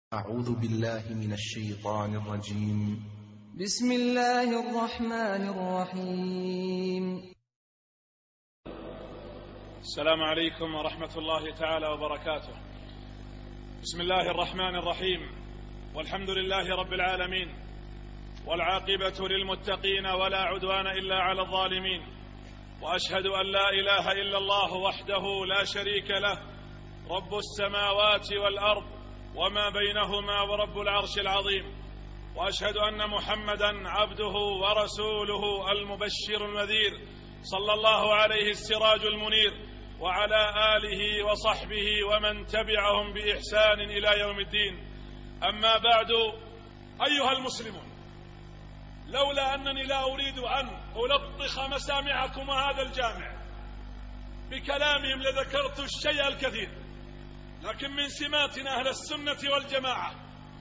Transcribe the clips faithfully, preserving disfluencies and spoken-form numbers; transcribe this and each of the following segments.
أعوذ بالله من الشيطان الرجيم. بسم الله الرحمن الرحيم. السلام عليكم ورحمة الله تعالى وبركاته. بسم الله الرحمن الرحيم، والحمد لله رب العالمين، والعاقبة للمتقين ولا عدوان إلا على الظالمين، وأشهد أن لا إله إلا الله وحده لا شريك له، رب السماوات والأرض وما بينهما ورب العرش العظيم، وأشهد أن محمدا عبده ورسوله المبشر النذير صلى الله عليه السراج المنير، وعلى آله وصحبه ومن تبعهم بإحسان إلى يوم الدين. أما بعد، أيها المسلمون، لولا أنني لا أريد أن ألطخ مسامعكم هذا الجامع بكلامهم لذكرت الشيء الكثير، لكن من سمات أهل السنة والجماعة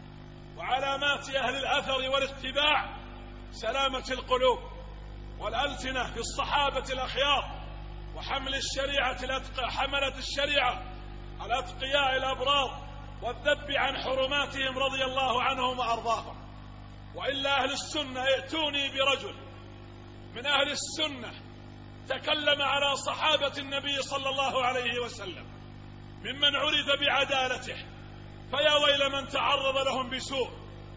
وعلامات أهل الأثر والاتباع سلامة القلوب والألسنة بالصحابة الأخيار وحمل الشريعة الأتقى حملة الشريعة الأتقياء الأبرار والذب عن حرماتهم رضي الله عنهم وأرضاهم. وإلا أهل السنة ائتوني برجل من أهل السنة تكلم على صحابة النبي صلى الله عليه وسلم ممن عرف بعدالته، فيا ويل من تعرض لهم بسوء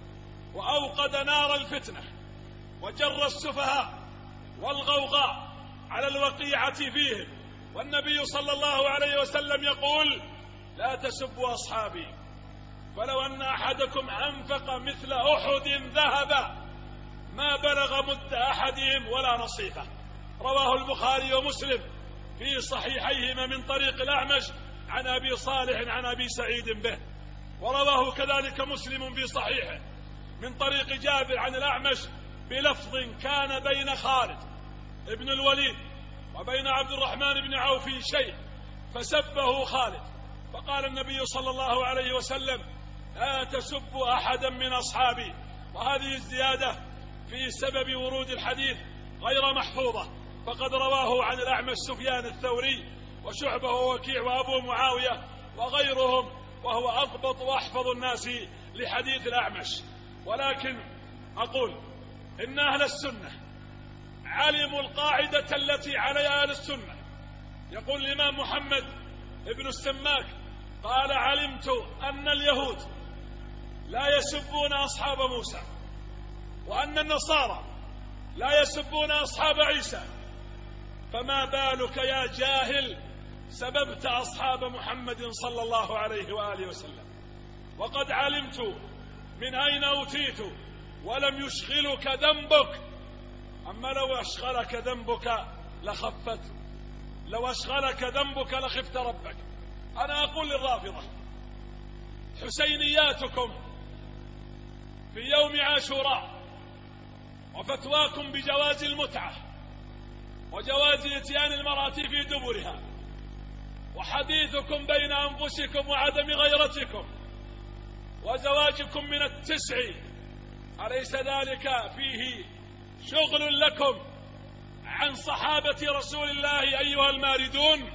وأوقد نار الفتنة وجر السفهاء والغوغاء على الوقيعة فيهم. والنبي صلى الله عليه وسلم يقول: لا تسبوا أصحابي، فلو أن أحدكم أنفق مثل أحد ذهبا ما بلغ مد أحدهم ولا نصيفه. رواه البخاري ومسلم في صحيحيهما من طريق الأعمش عن أبي صالح عن أبي سعيد به، ورواه كذلك مسلم في صحيحه من طريق جابر عن الأعمش بلفظ: كان بين خالد ابن الوليد وبين عبد الرحمن بن عوف شيء فسبه خالد، فقال النبي صلى الله عليه وسلم: لا تسبوا أحدا من أصحابي. وهذه الزيادة في سبب ورود الحديث غير محفوظة، فقد رواه عن الأعمش سفيان الثوري وشعبة ووكيع وأبو معاوية وغيرهم، وهو أضبط وأحفظ الناس لحديث الأعمش. ولكن أقول إن أهل السنة علموا القاعدة التي عليها أهل السنة. يقول الإمام محمد ابن السماك قال: علمت أن اليهود لا يسبون أصحاب موسى، وأن النصارى لا يسبون أصحاب عيسى، فما بالك يا جاهل سببت أصحاب محمد صلى الله عليه وآله وسلم؟ وقد علمت من أين أوتيت ولم يشغلك ذنبك. أما لو أشغلك ذنبك لخفت، لو أشغلك ذنبك لخفت ربك. أنا أقول للرافضة: حسينياتكم في يوم عاشوراء وفتواكم بجواز المتعة وجواز اتيان المرأة في دبرها وحديثكم بين أنفسكم وعدم غيرتكم وزواجكم من التسع، أليس ذلك فيه شغل لكم عن صحابة رسول الله أيها الماردون؟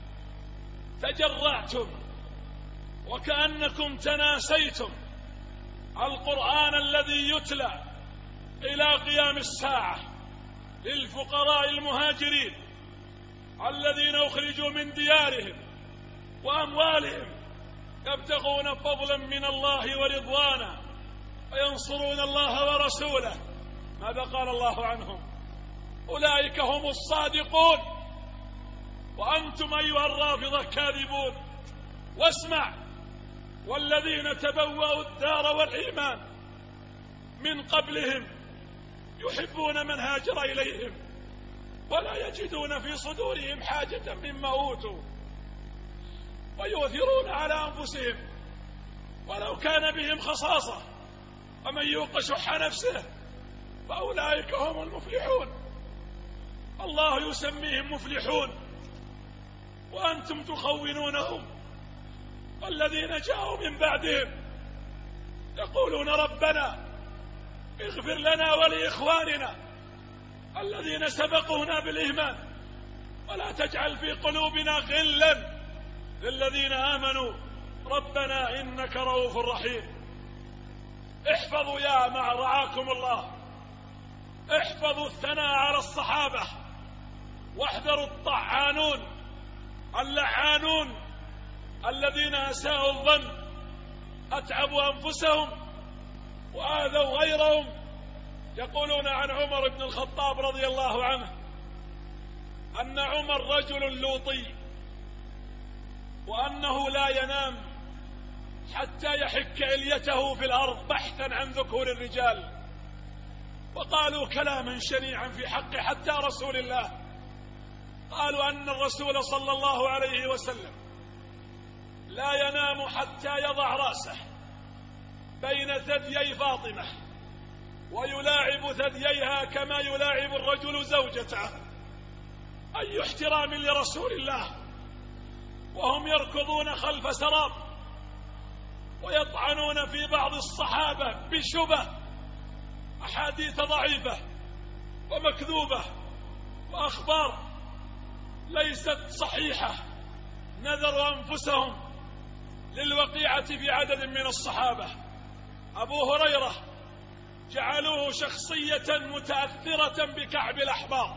تجرعتم وكأنكم تناسيتم القرآن الذي يتلى إلى قيام الساعة للفقراء المهاجرين الذين أخرجوا من ديارهم وأموالهم يبتغون فضلا من الله ورضوانا وينصرون الله ورسوله. ماذا قال الله عنهم؟ أولئك هم الصادقون، وأنتم أيها الرافضة كاذبون. واسمع: والذين تبوأوا الدار والإيمان من قبلهم يحبون من هاجر إليهم ولا يجدون في صدورهم حاجة مما أوتوا ويؤثرون على أنفسهم ولو كان بهم خصاصة ومن يوق شح نفسه فأولئك هم المفلحون. الله يسميهم مفلحون وأنتم تخونونهم. والذين جاءوا من بعدهم يقولون: ربنا اغفر لنا ولإخواننا الذين سبقونا بالإيمان ولا تجعل في قلوبنا غلا للذين آمنوا ربنا إنك رؤوف رحيم. احفظوا يا مع رعاكم الله، احفظوا الثناء على الصحابة، واحذروا الطعانون اللعانون الذين أساءوا الظن، أتعبوا أنفسهم وآذوا غيرهم. يقولون عن عمر بن الخطاب رضي الله عنه أن عمر رجل لوطي، وأنه لا ينام حتى يحك إليته في الأرض بحثا عن ذكور الرجال. وقالوا كلاما شنيعا في حق حتى رسول الله، قالوا أن الرسول صلى الله عليه وسلم لا ينام حتى يضع رأسه بين ثديي فاطمة ويلاعب ثدييها كما يلاعب الرجل زوجته. أي احترام لرسول الله وهم يركضون خلف سراب ويطعنون في بعض الصحابة بشبه، أحاديث ضعيفة ومكذوبة وأخبار ليست صحيحة، نذروا أنفسهم للوقيعة في عدد من الصحابة. أبو هريرة جعلوه شخصية متأثرة بكعب الأحبار،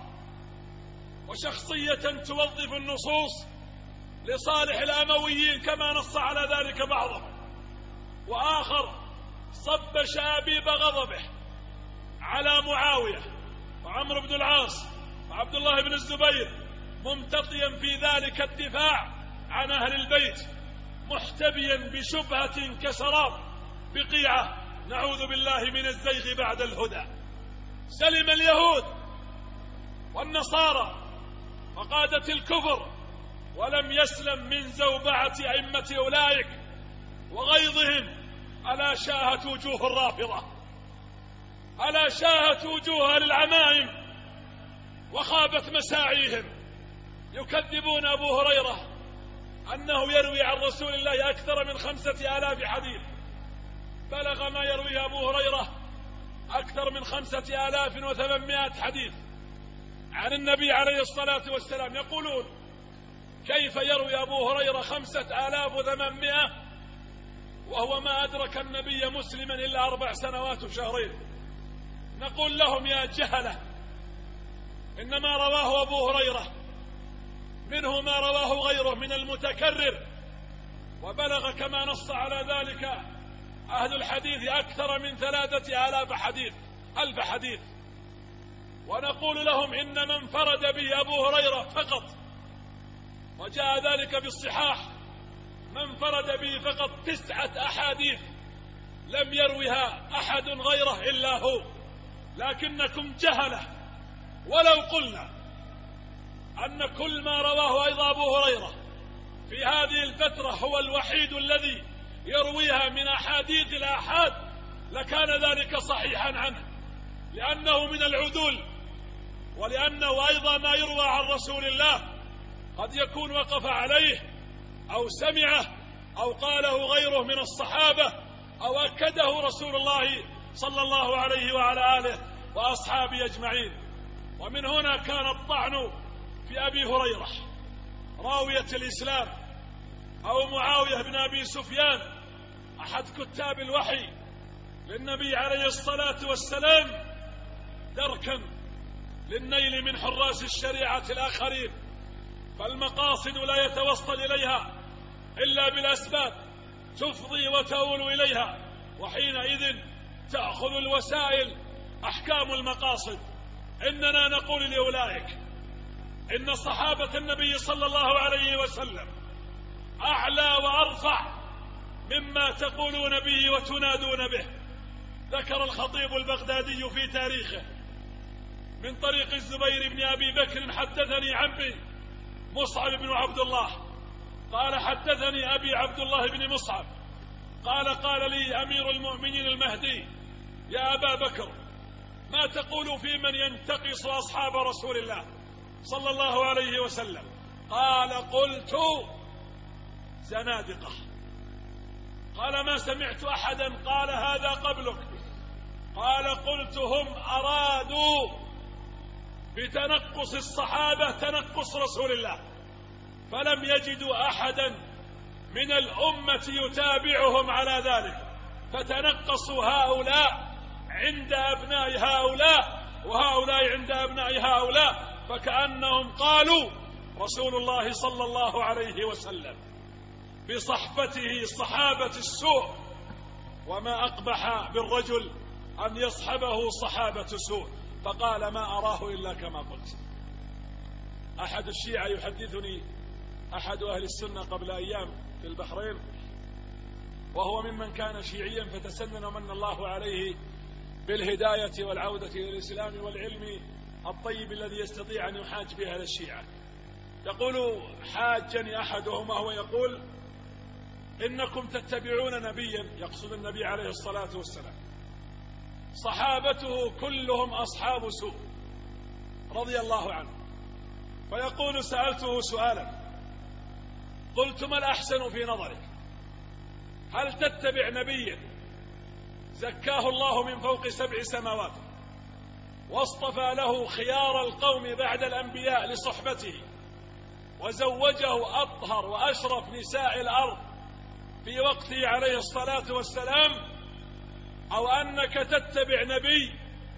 وشخصية توظف النصوص لصالح الأمويين كما نص على ذلك بعضهم، وآخر صب شابيب غضبه على معاوية وعمرو بن العاص وعبد الله بن الزبير، ممتطيا في ذلك الدفاع عن أهل البيت، محتبيا بشبهة كسراب بقيعة، نعوذ بالله من الزيغ بعد الهدى. سلم اليهود والنصارى وقادة الكفر، ولم يسلم من زوبعة أئمة أولئك وغيظهم. ألا شاهت وجوه الرافضة، ألا شاهت وجوه العمائم وخابت مساعيهم. يكذبون أبو هريرة أنه يروي عن رسول الله أكثر من خمسة آلاف حديث، بلغ ما يرويه أبو هريرة أكثر من خمسة آلاف وثمانمائة حديث عن النبي عليه الصلاة والسلام. يقولون كيف يروي أبو هريرة خمسة آلاف وثمانمائة وهو ما أدرك النبي مسلما إلا أربع سنوات وشهرين؟ نقول لهم يا جهلة، إنما رواه أبو هريرة منه ما رواه غيره من المتكرر، وبلغ كما نص على ذلك أهل الحديث أكثر من ثلاثة آلاف حديث ألف حديث. ونقول لهم إن من انفرد به أبو هريرة فقط، وجاء ذلك بالصحاح، من انفرد به فقط تسعة أحاديث لم يروها أحد غيره إلا هو. لكنكم جهلة، ولو قلنا أن كل ما رواه أيضا أبو هريرة في هذه الفترة هو الوحيد الذي يرويها من أحاديث الآحاد لكان ذلك صحيحا عنه، لأنه من العدول، ولأنه أيضا ما يروى عن رسول الله قد يكون وقف عليه أو سمعه أو قاله غيره من الصحابة أو أكده رسول الله صلى الله عليه وعلى آله وأصحابه أجمعين. ومن هنا كان الطعن في أبي هريرة راوية الإسلام أو معاوية بن أبي سفيان أحد كتاب الوحي للنبي عليه الصلاة والسلام دركا للنيل من حراس الشريعة الآخرين، فالمقاصد لا يتوصل إليها إلا بالأسباب تفضي وتؤول إليها، وحينئذ تأخذ الوسائل أحكام المقاصد. إننا نقول لأولئك إن صحابة النبي صلى الله عليه وسلم أعلى وأرفع مما تقولون به وتنادون به. ذكر الخطيب البغدادي في تاريخه من طريق الزبير بن أبي بكر حدثني عمي مصعب بن عبد الله قال حدثني أبي عبد الله بن مصعب قال قال لي أمير المؤمنين المهدي يا أبا بكر ما تقول في من ينتقص أصحاب رسول الله صلى الله عليه وسلم؟ قال قلت زنادقة. قال ما سمعت أحدا قال هذا قبلك. قال قلت هم أرادوا بتنقص الصحابة تنقص رسول الله، فلم يجدوا أحدا من الأمة يتابعهم على ذلك. فتنقصوا هؤلاء عند أبناء هؤلاء وهؤلاء عند أبناء هؤلاء، فكأنهم قالوا رسول الله صلى الله عليه وسلم بصحبته صحابة السوء، وما أقبح بالرجل أن يصحبه صحابة سوء، فقال ما أراه إلا كما قلت. أحد الشيعة يحدثني أحد أهل السنة قبل أيام في البحرين، وهو ممن كان شيعيا فتسنن ومن الله عليه بالهداية والعودة إلى الإسلام والعلم الطيب الذي يستطيع أن يحاج به أهل الشيعة. يقول حاجني أحدهم وهو يقول إنكم تتبعون نبيا، يقصد النبي عليه الصلاة والسلام، صحابته كلهم أصحاب سوء رضي الله عنه. فيقول سألته سؤالا قلت ما الأحسن في نظرك، هل تتبع نبيا زكاه الله من فوق سبع سماوات واصطفى له خيار القوم بعد الأنبياء لصحبته وزوجه أطهر وأشرف نساء الأرض في وقته عليه الصلاة والسلام، أو أنك تتبع نبي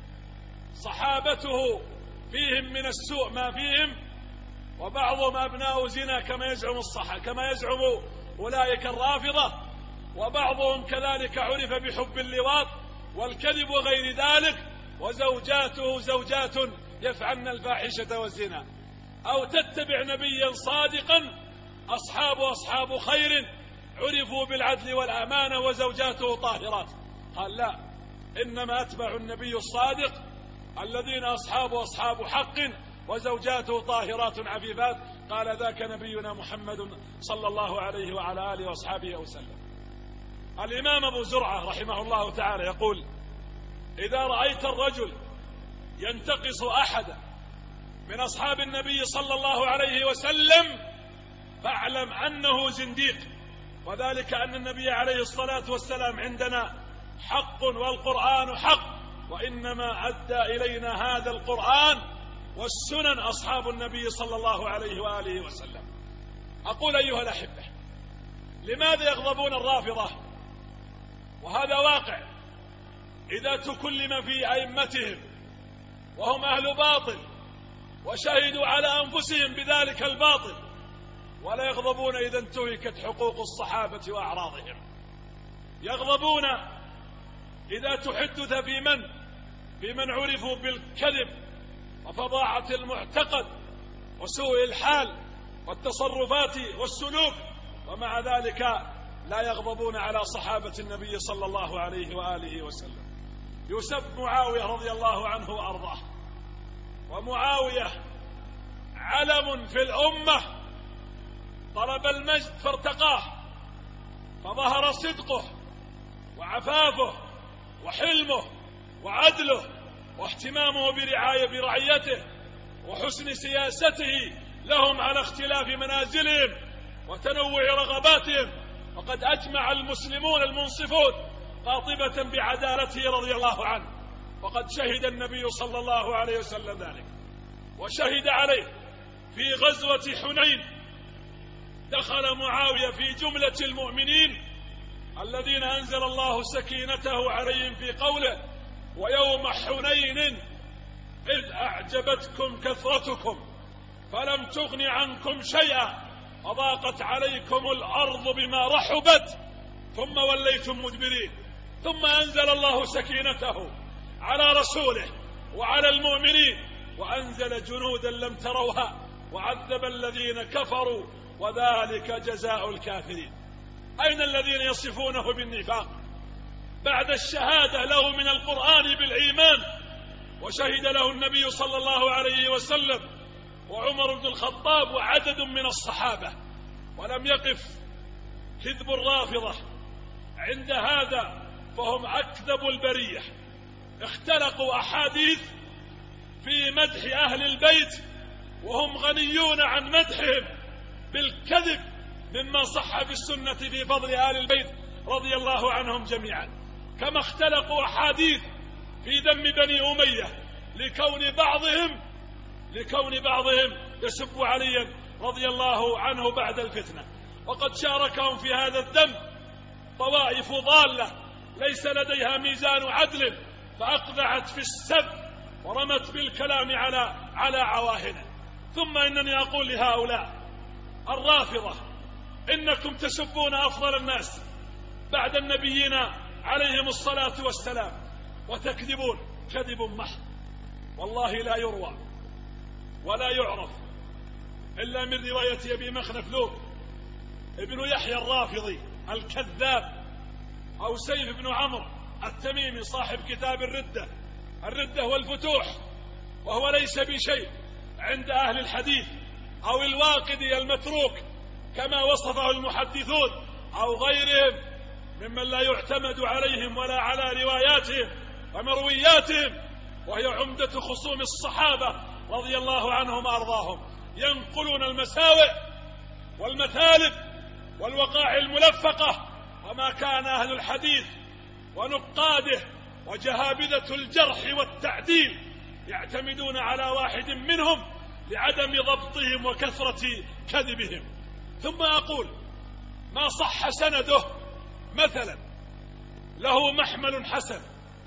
صحابته فيهم من السوء ما فيهم وبعضهم أبناء زنا كما يزعم الصحة كما يزعم أولئك الرافضة، وبعضهم كذلك عرف بحب اللواط والكذب وغير ذلك، وزوجاته زوجات يفعلن الفاحشة والزنا، أو تتبع نبيا صادقا أصحابه أصحاب خير عرفوا بالعدل والأمانة وزوجاته طاهرات. قال لا، إنما أتبع النبي الصادق الذين أصحابه أصحاب حق وزوجاته طاهرات عفيفات. قال ذاك نبينا محمد صلى الله عليه وعلى آله وأصحابه وسلم. الإمام أبو زرعة رحمه الله تعالى يقول إذا رأيت الرجل ينتقص أحدا من أصحاب النبي صلى الله عليه وسلم فاعلم أنه زنديق، وذلك أن النبي عليه الصلاة والسلام عندنا حق والقرآن حق، وإنما أدى إلينا هذا القرآن والسنن أصحاب النبي صلى الله عليه وآله وسلم. أقول أيها الأحبة، لماذا يغضبون الرافضة؟ وهذا واقع إذا تكلم في أئمتهم وهم أهل باطل وشهدوا على أنفسهم بذلك الباطل، ولا يغضبون إذا انتهكت حقوق الصحابة وأعراضهم. يغضبون إذا تحدث في من في من عرفوا بالكذب وفظاعة المعتقد وسوء الحال والتصرفات والسلوك، ومع ذلك لا يغضبون على صحابة النبي صلى الله عليه وآله وسلم. يسب معاوية رضي الله عنه وأرضاه، ومعاوية علم في الأمة طلب المجد فارتقاه، فظهر صدقه وعفافه وحلمه وعدله واهتمامه برعاية برعيته وحسن سياسته لهم على اختلاف منازلهم وتنوع رغباتهم. وقد أجمع المسلمون المنصفون قاطبة بعدالته رضي الله عنه، وقد شهد النبي صلى الله عليه وسلم ذلك، وشهد عليه في غزوة حنين. دخل معاوية في جملة المؤمنين الذين أنزل الله سكينته عليهم في قوله ويوم حنين إذ أعجبتكم كثرتكم فلم تغن عنكم شيئا وضاقت عليكم الأرض بما رحبت ثم وليتم مدبرين، ثم أنزل الله سكينته على رسوله وعلى المؤمنين وأنزل جنودا لم تروها وعذب الذين كفروا وذلك جزاء الكافرين. أين الذين يصفونه بالنفاق بعد الشهادة له من القرآن بالإيمان، وشهد له النبي صلى الله عليه وسلم وعمر بن الخطاب وعدد من الصحابة، ولم يقف كذب الرافضة عند هذا فهم أكذب البرية. اختلقوا أحاديث في مدح أهل البيت وهم غنيون عن مدحهم بالكذب مما صح في السنة في فضل آل البيت رضي الله عنهم جميعا، كما اختلقوا أحاديث في ذم بني أمية لكون بعضهم لكون بعضهم يسب عليا رضي الله عنه بعد الفتنة، وقد شاركهم في هذا الذم طوائف ضالة ليس لديها ميزان عدل فأقذعت في السب ورمت بالكلام على على عواهنه. ثم إنني أقول لهؤلاء الرافضة إنكم تسبون أفضل الناس بعد النبيين عليهم الصلاة والسلام وتكذبون كذب محض، والله لا يروى ولا يعرف إلا من رواية أبي مخنف لوط ابن يحيى الرافضي الكذاب، أو سيف بن عمرو التميمي صاحب كتاب الردة الردة والفتوح، وهو ليس بشيء عند أهل الحديث، أو الواقدي المتروك كما وصفه المحدثون أو غيرهم ممن لا يعتمد عليهم ولا على رواياتهم ومروياتهم، وهي عمدة خصوم الصحابة رضي الله عنهم وأرضاهم، ينقلون المساوئ والمثالب والوقائع الملفقة، وما كان أهل الحديث ونقاده وجهابذة الجرح والتعديل يعتمدون على واحد منهم لعدم ضبطهم وكثرة كذبهم. ثم أقول ما صح سنده مثلا له محمل حسن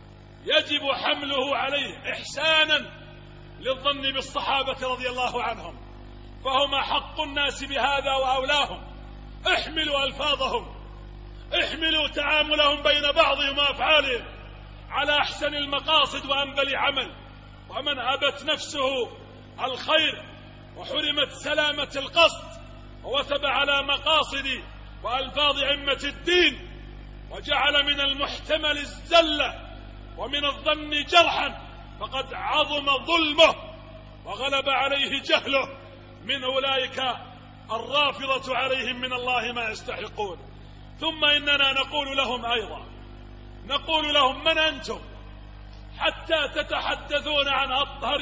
يجب حمله عليه إحسانا للظن بالصحابة رضي الله عنهم، فهم حق الناس بهذا وأولاهم. احملوا ألفاظهم، احملوا تعاملهم بين بعضهم وأفعالهم على أحسن المقاصد وأنبل عمل. ومن أبت نفسه الخير وحرمت سلامة القصد ووثب على مقاصد وألفاظ أئمة الدين وجعل من المحتمل الزلة ومن الظن جرحا فقد عظم ظلمه وغلب عليه جهله من أولئك الرافضة عليهم من الله ما يستحقون. ثم إننا نقول لهم أيضا، نقول لهم من أنتم حتى تتحدثون عن أطهر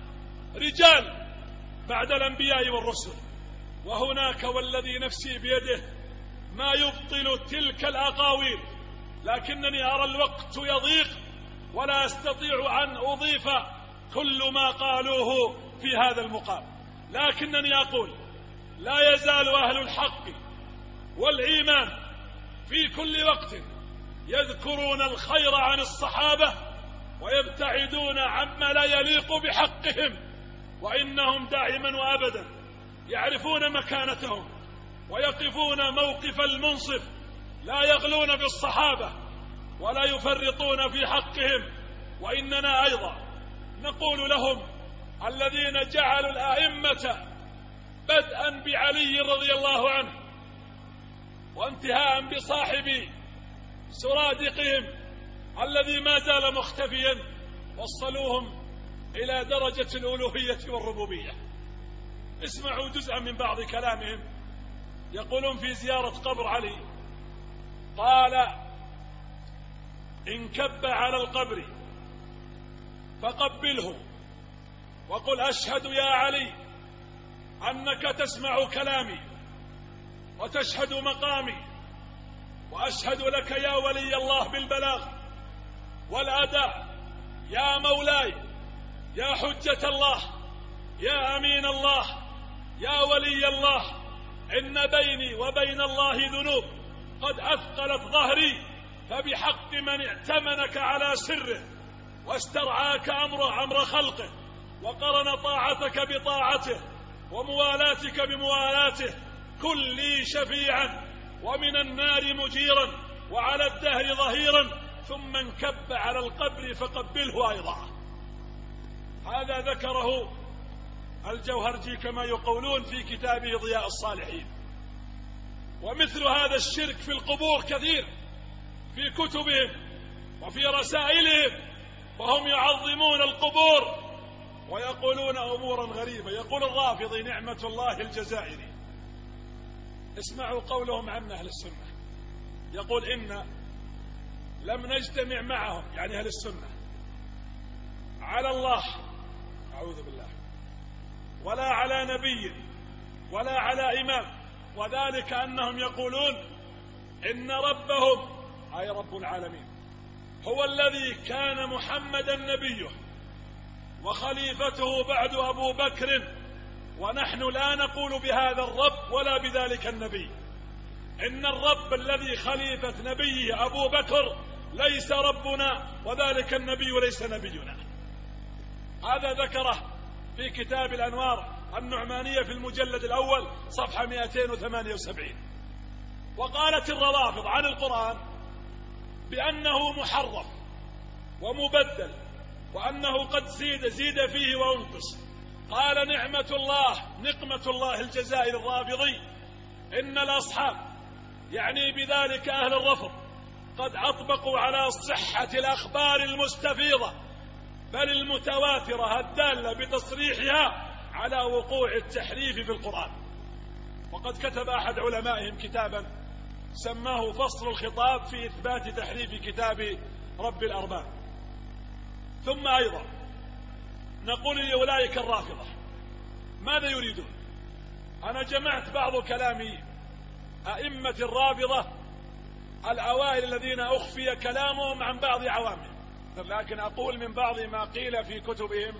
رجال بعد الأنبياء والرسل؟ وهناك والذي نفسي بيده ما يبطل تلك الأقاويل، لكنني أرى الوقت يضيق ولا أستطيع أن أضيف كل ما قالوه في هذا المقام، لكنني أقول لا يزال أهل الحق والإيمان في كل وقت يذكرون الخير عن الصحابة ويبتعدون عما لا يليق بحقهم، وإنهم دائما وأبدا يعرفون مكانتهم ويقفون موقف المنصف، لا يغلون في الصحابة ولا يفرطون في حقهم. وإننا أيضا نقول لهم الذين جعلوا الأئمة بدءا بعلي رضي الله عنه وانتهاء بصاحب سرادقهم الذي ما زال مختفيا، وصلوهم إلى درجة الألوهية والربوبية. اسمعوا جزءا من بعض كلامهم. يقولون في زيارة قبر علي قال إن كب على القبر فقبله وقل أشهد يا علي أنك تسمع كلامي وتشهد مقامي، وأشهد لك يا ولي الله بالبلاغ والأداء، يا مولاي يا حجة الله يا أمين الله يا ولي الله، إن بيني وبين الله ذنوب قد أثقلت ظهري، فبحق من ائتمنك على سره واسترعاك أمر أمر خلقه وقرن طاعتك بطاعته وموالاتك بموالاته، كن لي شفيعا ومن النار مجيرا وعلى الدهر ظهيرا، ثم انكب على القبر فقبله أيضا. هذا ذكره الجوهرجي كما يقولون في كتابه ضياء الصالحين. ومثل هذا الشرك في القبور كثير في كتبهم وفي رسائلهم، وهم يعظمون القبور ويقولون أمورا غريبة. يقول الرافضي نعمة الله الجزائري، اسمعوا قولهم عن أهل السنة، يقول إن لم نجتمع معهم يعني أهل السنة على الله أعوذ بالله ولا على نبي ولا على إمام، وذلك أنهم يقولون إن ربهم أي رب العالمين هو الذي كان محمدا نبيه وخليفته بعد أبو بكر، ونحن لا نقول بهذا الرب ولا بذلك النبي. إن الرب الذي خليفة نبيه أبو بكر ليس ربنا وذلك النبي ليس نبينا. هذا ذكره في كتاب الأنوار النعمانية في المجلد الأول صفحة مئتين وثمانية وسبعين. وقالت الروافض عن القرآن بأنه محرف ومبدل وأنه قد زيد زيد فيه وانقص. قال نعمة الله نقمة الله الجزائر الرافضي إن الأصحاب يعني بذلك أهل الرفض قد أطبقوا على صحة الأخبار المستفيضة بل المتواترة الدالة بتصريحها على وقوع التحريف في القرآن. وقد كتب أحد علمائهم كتابا سماه فصل الخطاب في إثبات تحريف كتاب رب الأرباب. ثم أيضا نقول لأولئك الرافضة ماذا يريدون؟ أنا جمعت بعض كلام أئمة الرافضة الأوائل الذين أخفي كلامهم عن بعض عوامهم، لكن أقول من بعض ما قيل في كتبهم،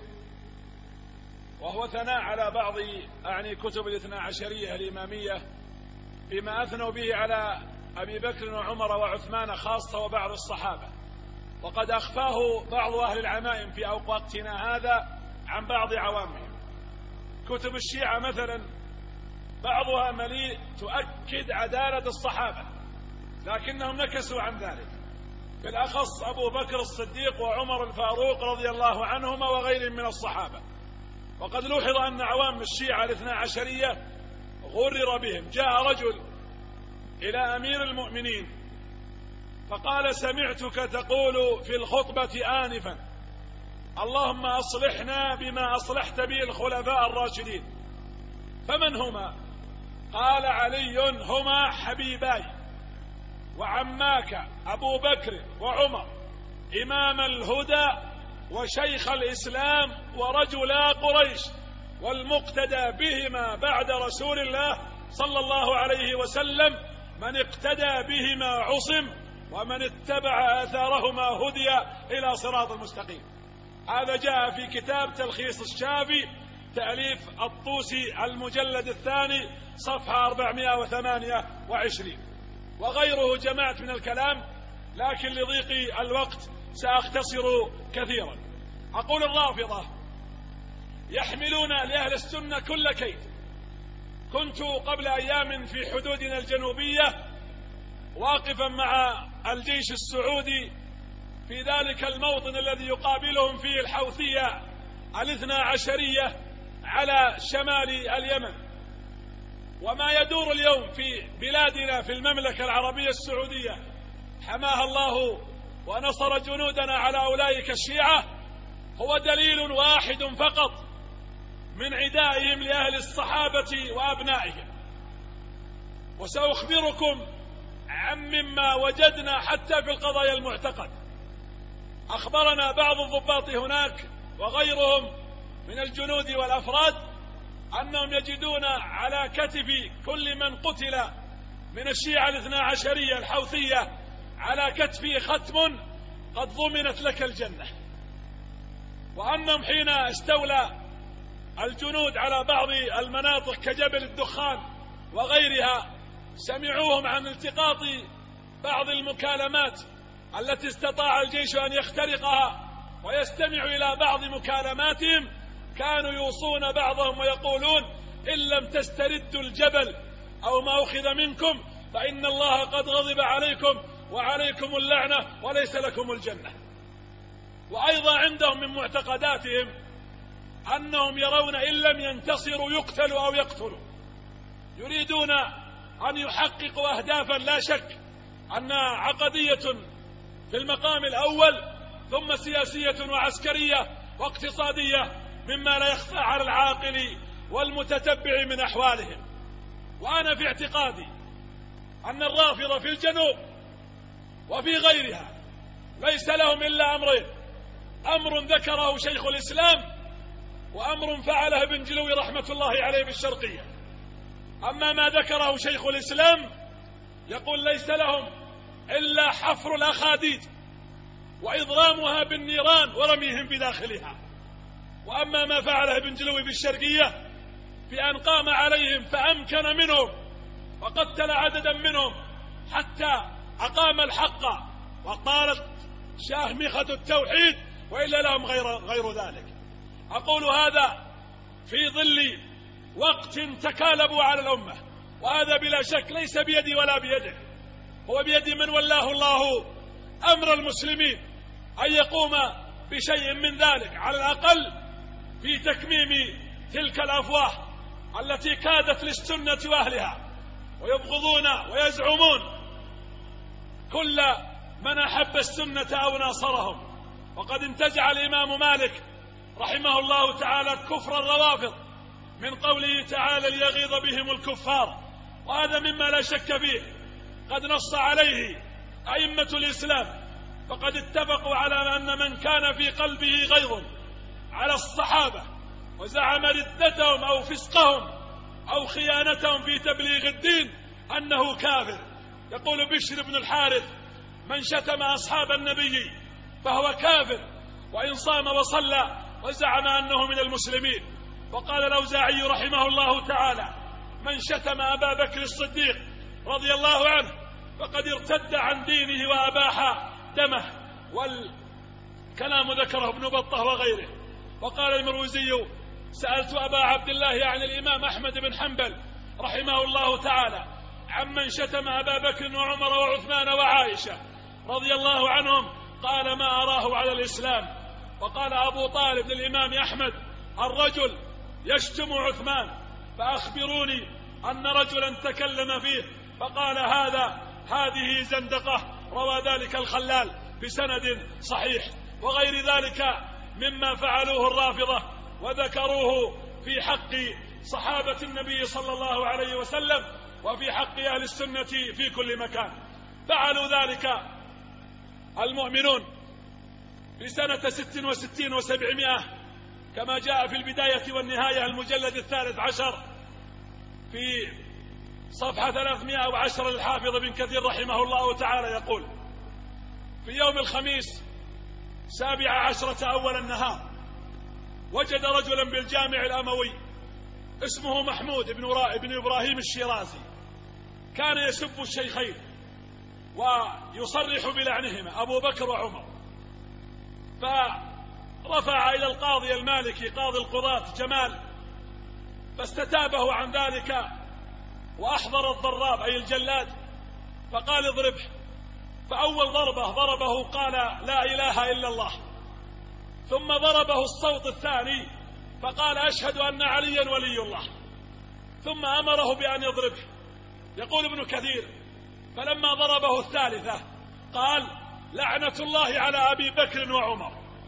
وهو ثناء على بعض أعني كتب الاثنى عشرية الإمامية بما أثنوا به على أبي بكر وعمر وعثمان خاصة وبعض الصحابة، وقد أخفاه بعض أهل العمائم في وقتنا هذا عن بعض عوامهم. كتب الشيعة مثلا بعضها مليء تؤكد عدالة الصحابة لكنهم نكسوا عن ذلك، بالأخص أبو بكر الصديق وعمر الفاروق رضي الله عنهما وغيرهم من الصحابة. وقد لوحظ أن عوام الشيعة الاثنى عشرية غرر بهم. جاء رجل إلى أمير المؤمنين فقال سمعتك تقول في الخطبة آنفا اللهم أصلحنا بما أصلحت به الخلفاء الراشدين، فمن هما؟ قال علي هما حبيباي وعماك أبو بكر وعمر إمام الهدى وشيخ الإسلام ورجلا قريش والمقتدى بهما بعد رسول الله صلى الله عليه وسلم من اقتدى بهما عصم ومن اتبع آثارهما هدي إلى صراط المستقيم. هذا جاء في كتاب تلخيص الشافي تأليف الطوسي المجلد الثاني صفحة أربعمائة وثمانية وعشرين. وغيره جمعت من الكلام لكن لضيق الوقت سأختصر كثيرا. أقول الرافضة يحملون لأهل السنة كل كيد. كنت قبل أيام في حدودنا الجنوبية واقفا مع الجيش السعودي في ذلك الموطن الذي يقابلهم فيه الحوثية الاثنى عشرية على شمال اليمن. وما يدور اليوم في بلادنا في المملكة العربية السعودية حماها الله ونصر جنودنا على أولئك الشيعة هو دليل واحد فقط من عدائهم لأهل الصحابة وأبنائهم. وسأخبركم عن مما وجدنا حتى في القضايا المعتقد. أخبرنا بعض الضباط هناك وغيرهم من الجنود والأفراد أنهم يجدون على كتف كل من قتل من الشيعة الاثنى عشرية الحوثية على كتفه ختم قد ضمنت لك الجنة. وأنهم حين استولى الجنود على بعض المناطق كجبل الدخان وغيرها سمعوهم عن التقاط بعض المكالمات التي استطاع الجيش أن يخترقها ويستمع إلى بعض مكالماتهم. كانوا يوصون بعضهم ويقولون إن لم تستردوا الجبل أو ما أخذ منكم فإن الله قد غضب عليكم وعليكم اللعنة وليس لكم الجنة. وأيضا عندهم من معتقداتهم أنهم يرون إن لم ينتصروا يقتلوا أو يقتلوا. يريدون أن يحققوا أهدافا لا شك أنها عقدية في المقام الأول ثم سياسية وعسكرية واقتصادية مما لا يخفى على العاقل والمتتبع من أحوالهم. وأنا في اعتقادي أن الرافضة في الجنوب وفي غيرها ليس لهم إلا أمرين: أمر ذكره شيخ الإسلام وأمر فعله ابن جلوي رحمة الله عليه بالشرقية. أما ما ذكره شيخ الإسلام يقول ليس لهم إلا حفر الأخاديد وإضرامها بالنيران ورميهم بداخلها. وأما ما فعله ابن جلوي بالشرقية بأن قام عليهم فأمكن منهم وقتل عددا منهم حتى أقام الحق وقالت شاهمخة التوحيد وإلا لهم غير, غير ذلك. أقول هذا في ظل وقت تكالبوا على الأمة، وهذا بلا شك ليس بيدي ولا بيده، هو بيد من ولاه الله أمر المسلمين أن يقوم بشيء من ذلك، على الأقل في تكميم تلك الأفواه التي كادت للسنة وأهلها ويبغضون ويزعمون كل من أحب السنة أو ناصرهم. وقد انتزع الإمام مالك رحمه الله تعالى كفر الروافض من قوله تعالى ليغيظ بهم الكفار، وهذا مما لا شك فيه قد نص عليه أئمة الإسلام، فقد اتفقوا على أن من كان في قلبه غيظ على الصحابة وزعم ردتهم أو فسقهم أو خيانتهم في تبليغ الدين أنه كافر. يقول بشر بن الحارث: من شتم أصحاب النبي فهو كافر وإن صام وصلى وزعم أنه من المسلمين. وقال الأوزاعي رحمه الله تعالى: من شتم أبا بكر الصديق رضي الله عنه فقد ارتد عن دينه وأباح دمه. والكلام ذكره ابن بطة وغيره. وقال المروزي: سألت أبا عبد الله يعني الإمام أحمد بن حنبل رحمه الله تعالى عمن شتم أبا بكر وعمر وعثمان وعائشة رضي الله عنهم، قال: ما أراه على الإسلام. وقال أبو طالب للإمام أحمد: الرجل يشتم عثمان فأخبروني أن رجلا تكلم فيه فقال هذا هذه زندقة. روى ذلك الخلال بسند صحيح. وغير ذلك مما فعلوه الرافضة وذكروه في حق صحابة النبي صلى الله عليه وسلم وفي حق أهل السنة في كل مكان. فعلوا ذلك المؤمنون في سنة ست وستين وسبعمائة كما جاء في البداية والنهاية المجلد الثالث عشر في صفحة ثلاثمائة وعشرة للحافظ بن كثير رحمه الله تعالى، يقول: في يوم الخميس سابع عشرة أول النهار وجد رجلا بالجامع الأموي اسمه محمود بن, بن إبراهيم الشيرازي، كان يسب الشيخين ويصرح بلعنهما أبو بكر وعمر، فرفع إلى القاضي المالكي قاضي القضاة جمال فاستتابه عن ذلك وأحضر الضراب أي الجلاد فقال: اضربه. فأول ضربة ضربه قال: لا إله إلا الله. ثم ضربه الصوت الثاني فقال: أشهد أن عليا ولي الله. ثم أمره بأن يضربه. يقول ابن كثير: فلما ضربه الثالثة قال: لعنة الله على أبي بكر وعمر.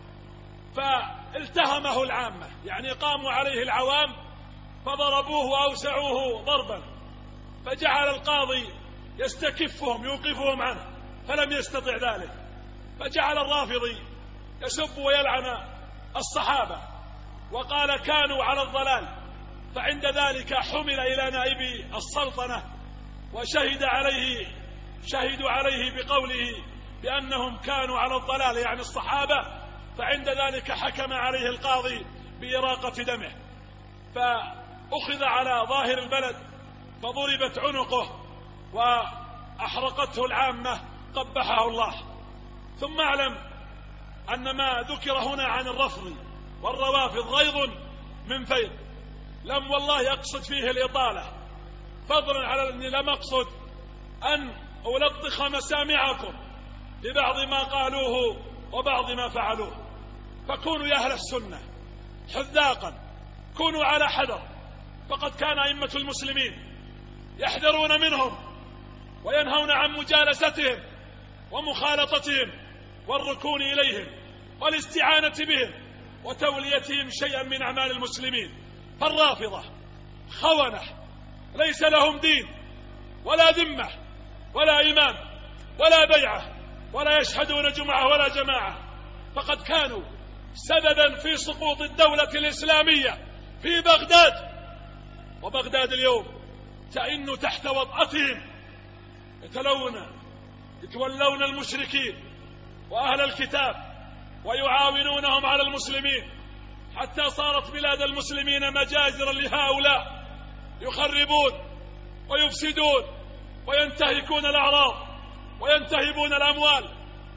فالتهمه العامة، يعني قاموا عليه العوام فضربوه وأوسعوه ضربا، فجعل القاضي يستكفهم يوقفهم عنه فلم يستطع ذلك، فجعل الرافضي يسب ويلعن الصحابة وقال: كانوا على الضلال. فعند ذلك حمل إلى نائب السلطنة وشهد عليه شهدوا عليه بقوله بأنهم كانوا على الضلال يعني الصحابة، فعند ذلك حكم عليه القاضي بإراقة دمه، فأخذ على ظاهر البلد فضربت عنقه وأحرقته العامة قبحه الله. ثم اعلم أن ما ذكر هنا عن الرفض والروافض غيظ من فيض، لم والله أقصد فيه الإطالة، فضلا على أني لم أقصد أن ألطخ مسامعكم ببعض ما قالوه وبعض ما فعلوه. فكونوا يا أهل السنة حذاقا، كونوا على حذر، فقد كان أئمة المسلمين يحذرون منهم وينهون عن مجالستهم ومخالطتهم والركون إليهم والاستعانة بهم وتوليتهم شيئا من أعمال المسلمين. فالرافضة خونة ليس لهم دين ولا ذمة ولا إمام ولا بيعة ولا يشهدون جمعة ولا جماعة، فقد كانوا سببا في سقوط الدولة الإسلامية في بغداد، وبغداد اليوم تئن تحت وطأتهم، يتلون يتولون المشركين وأهل الكتاب ويعاونونهم على المسلمين، حتى صارت بلاد المسلمين مجازرا لهؤلاء يخربون ويفسدون وينتهكون الأعراض وينتهبون الأموال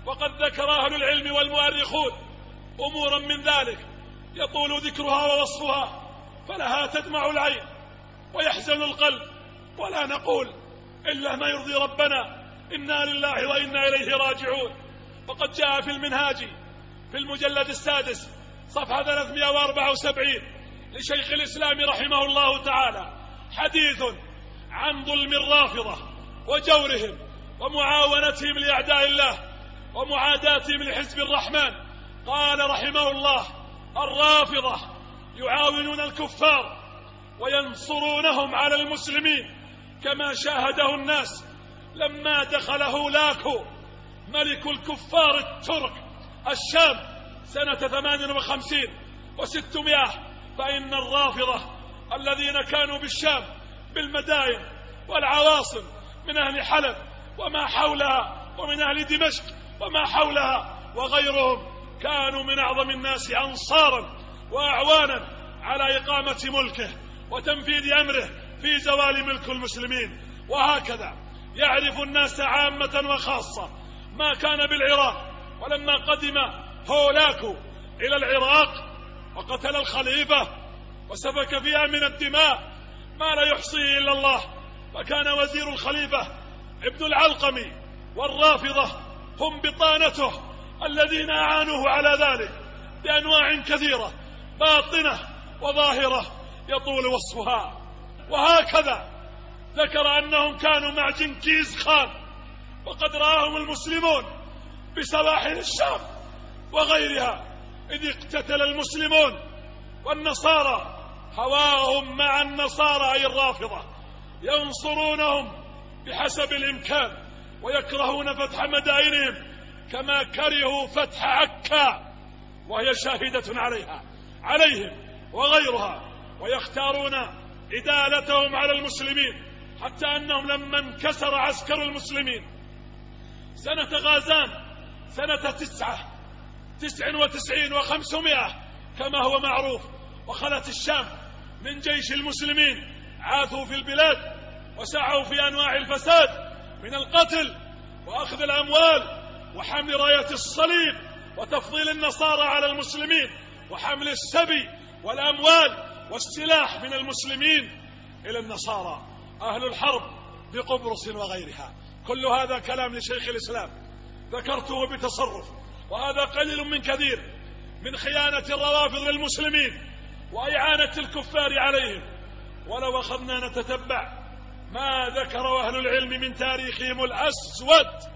وقد ذكر أهل العلم والمؤرخون أمورا من ذلك يطول ذكرها ووصفها، فلها تدمع العين ويحزن القلب، ولا نقول إلا ما يرضي ربنا، إنا لله وإنا إليه راجعون. وقد جاء في المنهاج في المجلد السادس صفحة ثلاثمائة وأربعة وسبعين لشيخ الإسلام رحمه الله تعالى حديث عن ظلم الرافضة وجورهم ومعاونتهم لأعداء الله ومعاداتهم لحزب الرحمن. قال رحمه الله: الرافضة يعاونون الكفار وينصرونهم على المسلمين كما شاهده الناس لما دخل هولاكو ملك الكفار الترك الشام سنة ثمان وخمسين وستمائة، فإن الرافضة الذين كانوا بالشام بالمدائن والعواصم من أهل حلب وما حولها ومن أهل دمشق وما حولها وغيرهم كانوا من أعظم الناس أنصارا وأعوانا على إقامة ملكه وتنفيذ أمره في زوال ملك المسلمين. وهكذا يعرف الناس عامة وخاصة ما كان بالعراق. ولما قدم هولاكو إلى العراق وقتل الخليفة وسفك فيها من الدماء ما لا يحصيه إلا الله، فكان وزير الخليفة ابن العلقمي والرافضة هم بطانته الذين أعانوه على ذلك بأنواع كثيرة باطنة وظاهرة يطول وصفها. وهكذا ذكر أنهم كانوا مع جنكيز خان وقد رآهم المسلمون بسواحل الشام وغيرها إذ اقتتل المسلمون والنصارى، هواهم مع النصارى أي الرافضة، ينصرونهم بحسب الإمكان ويكرهون فتح مدائنهم كما كرهوا فتح عكا وهي شاهدة عليها عليهم وغيرها، ويختارون إدالتهم على المسلمين، حتى أنهم لما انكسر عسكر المسلمين سنة غازان سنة تسعة تسع وتسعين وخمسمائة كما هو معروف، وخلت الشام من جيش المسلمين، عاثوا في البلاد وسعوا في أنواع الفساد من القتل وأخذ الأموال وحمل راية الصليب وتفضيل النصارى على المسلمين وحمل السبي والأموال والسلاح من المسلمين إلى النصارى، أهل الحرب بقبرص وغيرها. كل هذا كلام لشيخ الإسلام ذكرته بتصرف، وهذا قليل من كثير من خيانة الروافض للمسلمين وإعانة الكفار عليهم. ولو أخذنا نتتبع ما ذكر أهل العلم من تاريخهم الأسود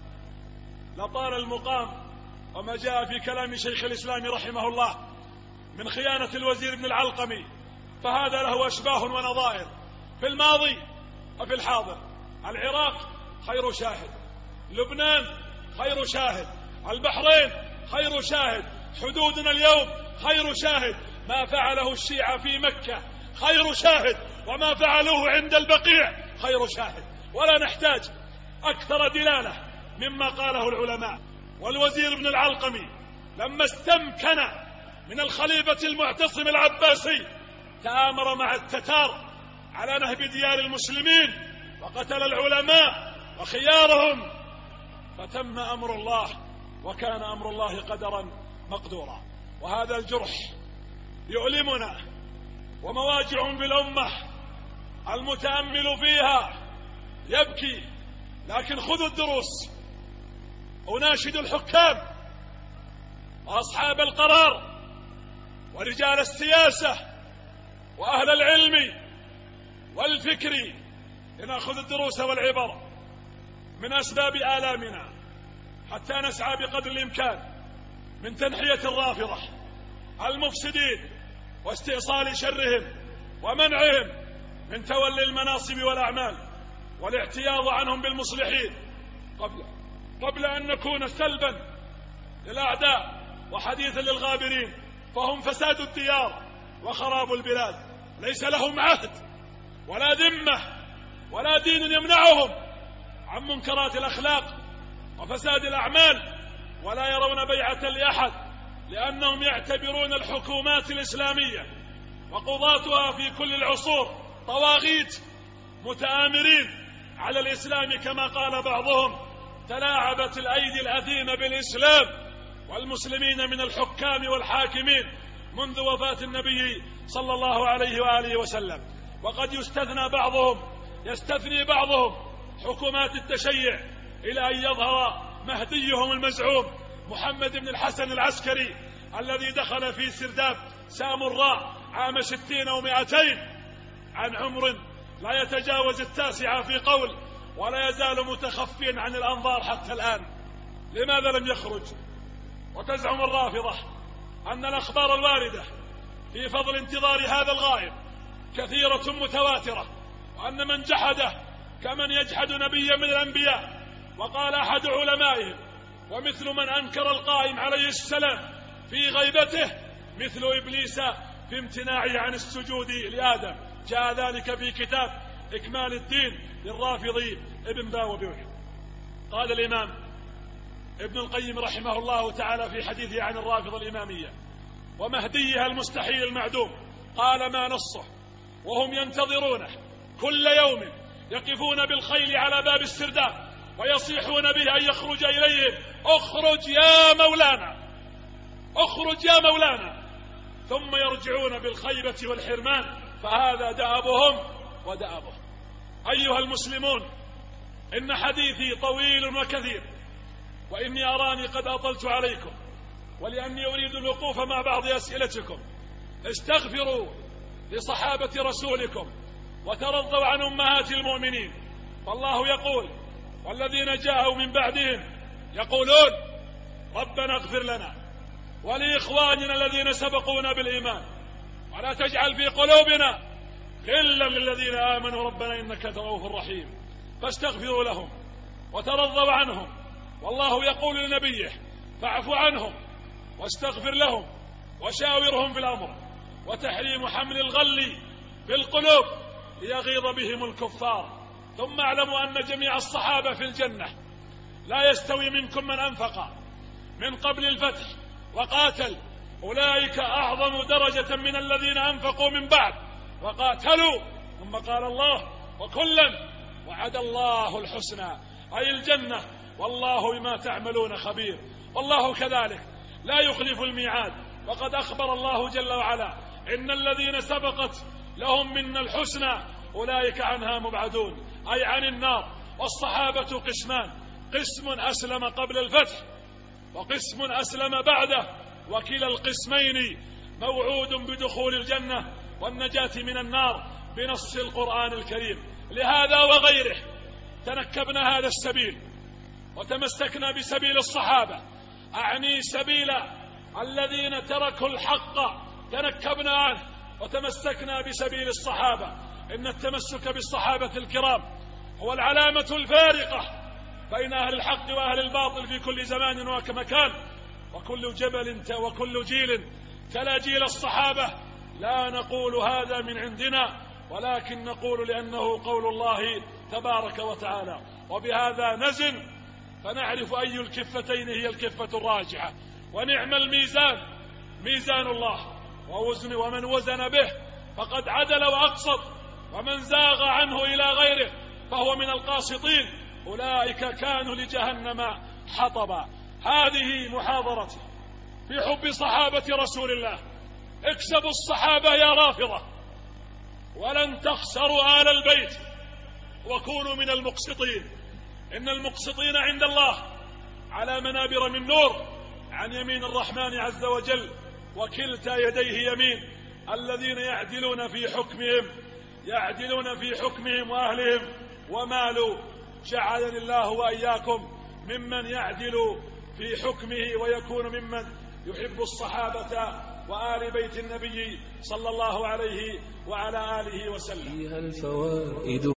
لطال المقام، وما جاء في كلام شيخ الإسلام رحمه الله من خيانة الوزير ابن العلقمي فهذا له أشباه ونظائر في الماضي وفي الحاضر. العراق خير شاهد، لبنان خير شاهد، البحرين خير شاهد، حدودنا اليوم خير شاهد، ما فعله الشيعة في مكة خير شاهد، وما فعلوه عند البقيع خير شاهد، ولا نحتاج أكثر دلالة مما قاله العلماء. والوزير ابن العلقمي لما استمكن من الخليفة المعتصم العباسي تآمر مع التتار على نهب ديار المسلمين وقتل العلماء وخيارهم، فتم أمر الله وكان أمر الله قدرا مقدورا. وهذا الجرح يؤلمنا ومواجع بالأمة، المتأمل فيها يبكي، لكن خذوا الدروس. أناشد الحكام وأصحاب القرار ورجال السياسة وأهل العلم والفكر لنأخذ الدروس والعبر من أسباب آلامنا حتى نسعى بقدر الإمكان من تنحية الرافضة المفسدين واستئصال شرهم ومنعهم من تولي المناصب والأعمال والاعتياض عنهم بالمصلحين قبل قبل أن نكون سلبا للأعداء وحديثا للغابرين، فهم فساد الديار وخراب البلاد، ليس لهم عهد ولا ذمة ولا دين يمنعهم عن منكرات الأخلاق وفساد الأعمال، ولا يرون بيعة لأحد، لأنهم يعتبرون الحكومات الإسلامية وقضاتها في كل العصور طواغيت متآمرين على الإسلام، كما قال بعضهم تلاعبت الأيدي الأثيمة بالإسلام والمسلمين من الحكام والحاكمين منذ وفاة النبي صلى الله عليه وآله وسلم. وقد يستثنى بعضهم يستثني بعضهم حكومات التشيع إلى أن يظهر مهديهم المزعوم محمد بن الحسن العسكري الذي دخل في سرداب سامراء عام ستين ومائتين عن عمر لا يتجاوز التاسعة في قول، ولا يزال متخفيا عن الأنظار حتى الآن. لماذا لم يخرج؟ وتزعم الرافضة أن الأخبار الواردة في فضل انتظار هذا الغائب كثيرة متواترة، وأن من جحده كمن يجحد نبيا من الأنبياء. وقال أحد علمائهم: ومثل من أنكر القائم عليه السلام في غيبته مثل إبليس في امتناعه عن السجود لآدم. جاء ذلك في كتاب إكمال الدين للرافضي ابن باوبيوي. قال الإمام ابن القيم رحمه الله تعالى في حديثه عن الرافضة الإمامية ومهديها المستحيل المعدوم، قال: ما نصه وهم ينتظرونه كل يوم يقفون بالخيل على باب السرداب ويصيحون به أن يخرج إليهم: اخرج يا مولانا، اخرج يا مولانا، ثم يرجعون بالخيبة والحرمان، فهذا دأبهم ودأبهم. أيها المسلمون، إن حديثي طويل وكثير، وإني أراني قد أطلت عليكم، ولأني أريد الوقوف مع بعض أسئلتكم. استغفروا لصحابة رسولكم وترضوا عن أمهات المؤمنين، فالله يقول: والذين جاءوا من بعدهم يقولون ربنا اغفر لنا ولإخواننا الذين سبقونا بالإيمان ولا تجعل في قلوبنا غلا للذين آمنوا ربنا إنك رؤوف رحيم. فاستغفروا لهم وترضوا عنهم، والله يقول لنبيه: فاعف عنهم واستغفر لهم وشاورهم في الأمر. وتحريم حمل الغل في القلوب ليغيظ بهم الكفار. ثم اعلموا أن جميع الصحابة في الجنة، لا يستوي منكم من أنفق من قبل الفتح وقاتل، أولئك أعظم درجة من الذين أنفقوا من بعد وقاتلوا. ثم قال الله: وكلا وعد الله الحسنى، أي الجنة، والله بما تعملون خبير. والله كذلك لا يخلف الميعاد، وقد أخبر الله جل وعلا: إن الذين سبقت لهم من الحسنى أولئك عنها مبعدون، أي عن النار. والصحابة قسمان: قسم أسلم قبل الفتح وقسم أسلم بعده، وكلا القسمين موعود بدخول الجنة والنجاة من النار بنص القرآن الكريم. لهذا وغيره تنكبنا هذا السبيل وتمسكنا بسبيل الصحابة، أعني سبيل الذين تركوا الحق تنكبنا عنه وتمسكنا بسبيل الصحابة. إن التمسك بالصحابة الكرام هو العلامة الفارقة بين أهل الحق وأهل الباطل في كل زمان ومكان. وكل جبل وكل جيل تلا جيل الصحابة. لا نقول هذا من عندنا، ولكن نقول لأنه قول الله تبارك وتعالى. وبهذا نزن فنعرف أي الكفتين هي الكفة الراجحة. ونعم الميزان ميزان الله، ووزن ومن وزن به فقد عدل وأقسط، ومن زاغ عنه إلى غيره فهو من القاسطين، أولئك كانوا لجهنم حطبا. هذه محاضرتي في حب صحابة رسول الله. اكسبوا الصحابة يا رافضة، ولن تخسروا آل البيت، وكونوا من المقسطين. إن المقسطين عند الله على منابر من نور عن يمين الرحمن عز وجل، وكلتا يديه يمين. الذين يعدلون في حكمهم يعدلون في حكمهم وأهلهم ومالوا. جعلني الله وإياكم ممن يعدل في حكمه ويكون ممن يحب الصحابة وآل بيت النبي صلى الله عليه وعلى آله وسلم.